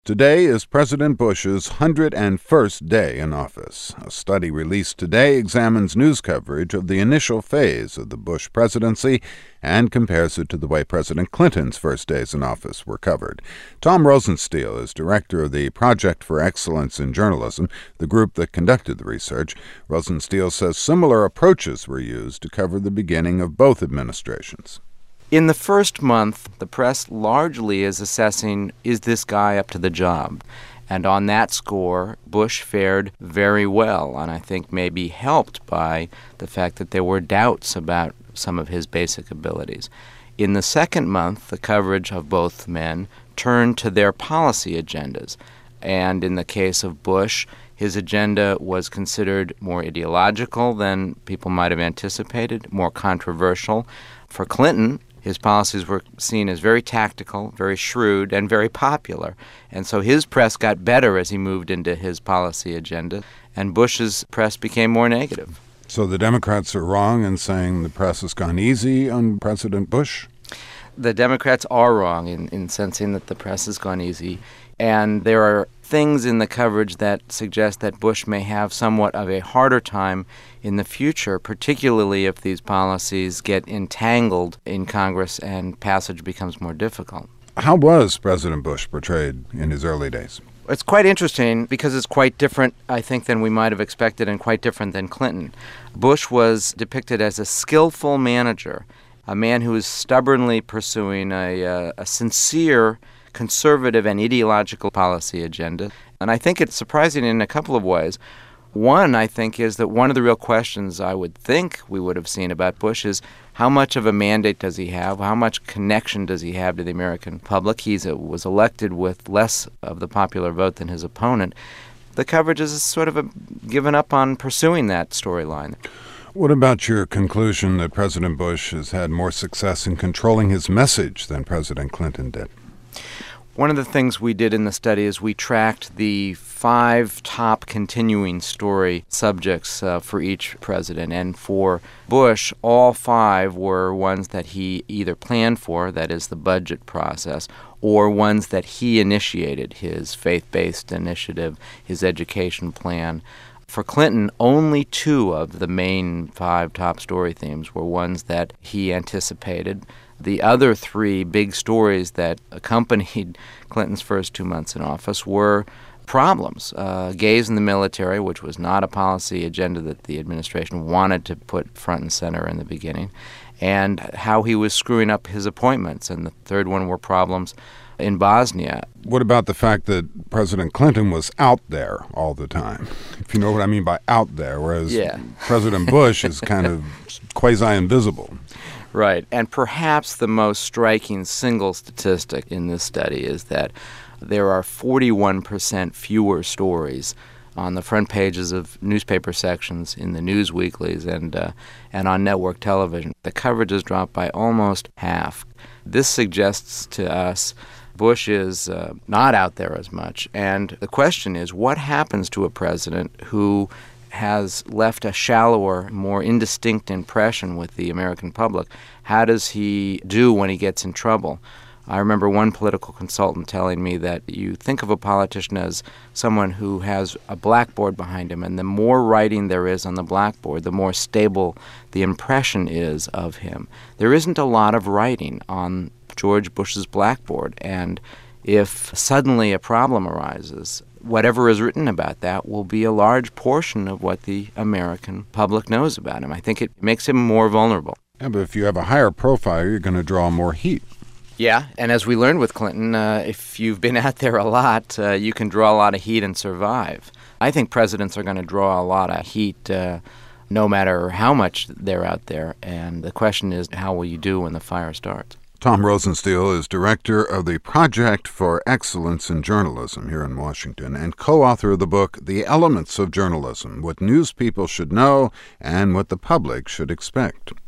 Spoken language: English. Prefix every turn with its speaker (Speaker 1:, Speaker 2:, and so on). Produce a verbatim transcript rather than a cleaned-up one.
Speaker 1: Today is President Bush's one hundred first day in office. A study released today examines news coverage of the initial phase of the Bush presidency and compares it to the way President Clinton's first days in office were covered. Tom Rosenstiel is director of the Project for Excellence in Journalism, the group that conducted the research. Rosenstiel says similar approaches were used to cover the beginning of both administrations.
Speaker 2: In the first month, the press largely is assessing, is this guy up to the job? And on that score, Bush fared very well, and I think maybe helped by the fact that there were doubts about some of his basic abilities. In the second month, the coverage of both men turned to their policy agendas. And in the case of Bush, his agenda was considered more ideological than people might have anticipated, more controversial. For Clinton, his policies were seen as very tactical, very shrewd, and very popular. And so his press got better as he moved into his policy agenda, and Bush's press became more negative.
Speaker 1: So the Democrats are wrong in saying the press has gone easy on President Bush?
Speaker 2: The Democrats are wrong in, in sensing that the press has gone easy. And there are things in the coverage that suggest that Bush may have somewhat of a harder time in the future, particularly if these policies get entangled in Congress and passage becomes more difficult.
Speaker 1: How was President Bush portrayed in his early days?
Speaker 2: It's quite interesting because it's quite different, I think, than we might have expected and quite different than Clinton. Bush was depicted as a skillful manager, a man who was stubbornly pursuing a, a, a sincere conservative and ideological policy agenda. And I think it's surprising in a couple of ways. One, I think, is that one of the real questions I would think we would have seen about Bush is how much of a mandate does he have? How much connection does he have to the American public? He was elected with less of the popular vote than his opponent. The coverage is sort of a, given up on pursuing that storyline.
Speaker 1: What about your conclusion that President Bush has had more success in controlling his message than President Clinton did?
Speaker 2: One of the things we did in the study is we tracked the five top continuing story subjects uh, for each president. And for Bush, all five were ones that he either planned for, that is the budget process, or ones that he initiated, his faith-based initiative, his education plan. For Clinton, only two of the main five top story themes were ones that he anticipated. The other three big stories that accompanied Clinton's first two months in office were problems. Uh, gays in the military, which was not a policy agenda that the administration wanted to put front and center in the beginning, and how he was screwing up his appointments. And the third one were problems in Bosnia.
Speaker 1: What about the fact that President Clinton was out there all the time, if you know what I mean by out there, whereas
Speaker 2: yeah.
Speaker 1: President Bush is kind of quasi-invisible?
Speaker 2: Right. And perhaps the most striking single statistic in this study is that there are forty-one percent fewer stories on the front pages of newspaper sections in the news weeklies and uh, and on network television. The coverage has dropped by almost half. This suggests to us Bush is uh, not out there as much. And the question is, what happens to a president who has left a shallower, more indistinct impression with the American public? How does he do when he gets in trouble? I remember one political consultant telling me that you think of a politician as someone who has a blackboard behind him, and the more writing there is on the blackboard, the more stable the impression is of him. There isn't a lot of writing on George Bush's blackboard, and if suddenly a problem arises, whatever is written about that will be a large portion of what the American public knows about him. I think it makes him more vulnerable.
Speaker 1: Yeah, but if you have a higher profile, you're going to draw more heat.
Speaker 2: Yeah, and as we learned with Clinton, uh, if you've been out there a lot, uh, you can draw a lot of heat and survive. I think presidents are going to draw a lot of heat uh, no matter how much they're out there, and the question is, how will you do when the fire starts?
Speaker 1: Tom Rosenstiel is director of the Project for Excellence in Journalism here in Washington and co-author of the book The Elements of Journalism, What News People Should Know and What the Public Should Expect.